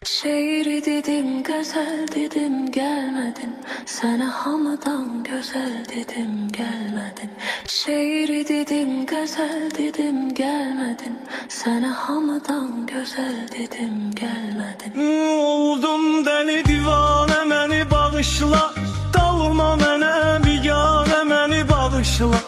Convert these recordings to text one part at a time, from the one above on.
Şiir dedim, gazel dedim, gelmedin. Sana hamıdan güzel dedim, gelmedin. Şiir dedim, gazel dedim, gelmedin. Sana hamıdan güzel dedim, gelmedin. Oldum deli divane, məni bağışla. Dalma mənə bigane, məni bağışla.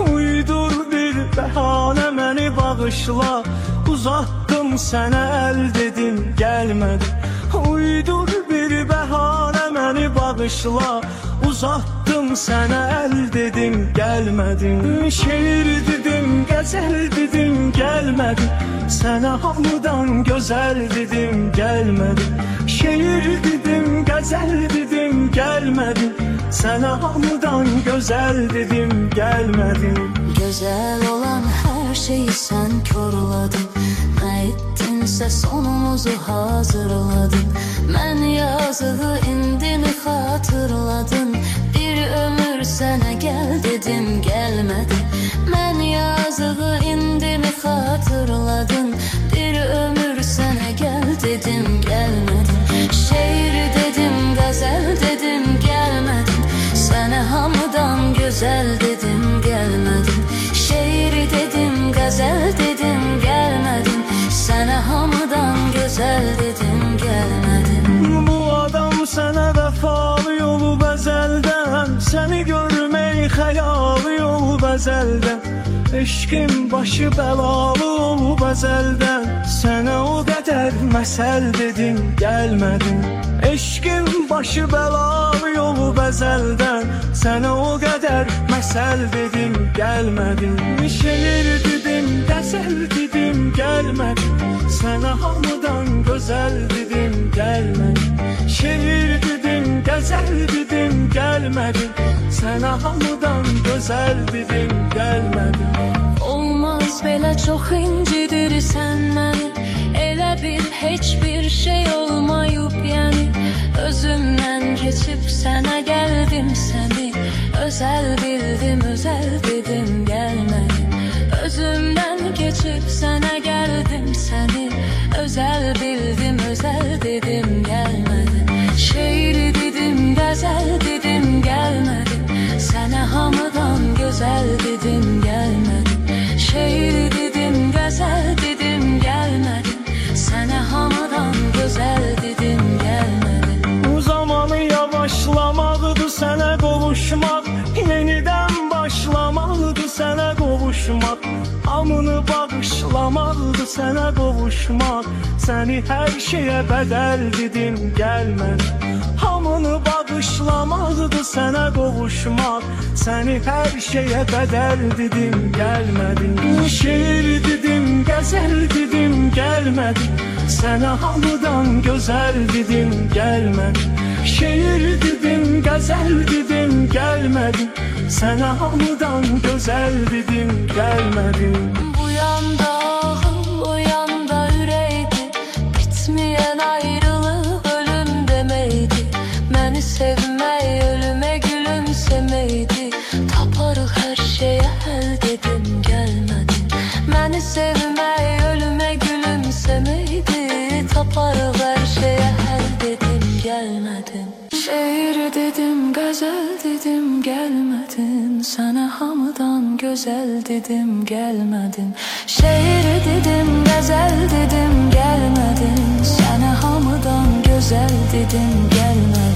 Uydur bir bəhanə, məni bağışla. Uzattım sənə əl dedim, gəlmədin. Uydur bir bəhanə, məni bağışla. Uzattım sənə əl dedim, gəlmədin. Şeir dedim, qəzəl dedim, gəlmədin. Sənə hamıdan gözəl dedim, gəlmədin. Şeir dedim, qəzəl dedim, gəlmədin. Sənə hamıdan gözəl dedim, gəlmədin. Güzel olan her şeyi sen korladın. Ne ettinse sonumuzu hazırladın. Ben yazığı indini hatırladın. Bir ömür sana gel dedim, gelmedin. Ben yazığı indini hatırladın. Bir ömür sana gel dedim, gelmedin. Şiir dedim, gazel dedim, gelmedin. Sana hamıdan güzel dedim, gelmedin. Şiir dedim, gazel dedim, gelmedin. Sana hamıdan güzel dedim, gelmedin. Bu adam sənə vəfalı yolu bəzəldən. Səni görmək xəyalı yolu bəzəldən. Eşqin başı bəlalı yolu bəzəldən. Sənə o qədər məsəl dedim, gəlmədin. Eşqin başı bəlalı yolu bəzəldən. Sənə o qədər məsəl dedim, gəlmədin. Şeir dedim, qəzəl dedim, gəlmədin. Sənə hamıdan gözəl dedim, gəlmədin. Şeir dedim, qəzəl dedim, gəlmədin. Sənə hamıdan gözəl dedim, gəlmədin. Olmaz belə çox incidirsən məni. Elə bir heç bir şey olmayıb yəni. Özümdən keçib sənə gəldim səni. Özəl bildim, özəl dedim, gəlmədin. Özümdən keçib sənə gəldim səni. Özəl bildim, özəl dedim, gəlmədin. Şeir dedim, qəzəl dedim, gəlmədin. Sənə hamıdan gözəl dedim, gəlmədin. Şeir dedim, qəzəl dedim, gəlmədin. Sənə hamıdan gözəl dedim, gəlmədin. Bu zamanı yavaşlamaqdı sənə qovuşmaq. Yenidən başlamaqdı sənə qovuşmaq. Hamını bağışlamaqdı sənə qovuşmaq. Səni hər şeyə bədəl dedim, gəlmədin. Hamını bağışlamaqdı sənə qovuşmaq. Səni hər şeyə bədəl dedim, gəlmədin. Şeir dedim, qəzəl dedim, gəlmədin. Sənə hamıdan gözəl dedim, gəlmədin. Şeir dedim, qəzəl dedim, gəlmədin. Sənə hamıdan gözəl dedim, gəlmədin. Bu yanda ağıl, o yanda ürəkdi. Bitməyən ayrılıq ölüm deməkdi. Məni sevmək ölümə gülümseməkdi. Taparıq hər şeyə həll dedim, gəlmədin. Məni sevmək ölümə gülümseməkdi. Taparıq hər şeyə həll dedim, gəlmədin. Şeir dedim, qəzəl dedim, gəlmədin. Sənə hamıdan gözəl dedim, gəlmədin. Şeir dedim, qəzəl dedim, gəlmədin. Sənə hamıdan gözəl dedim, gəlmədin.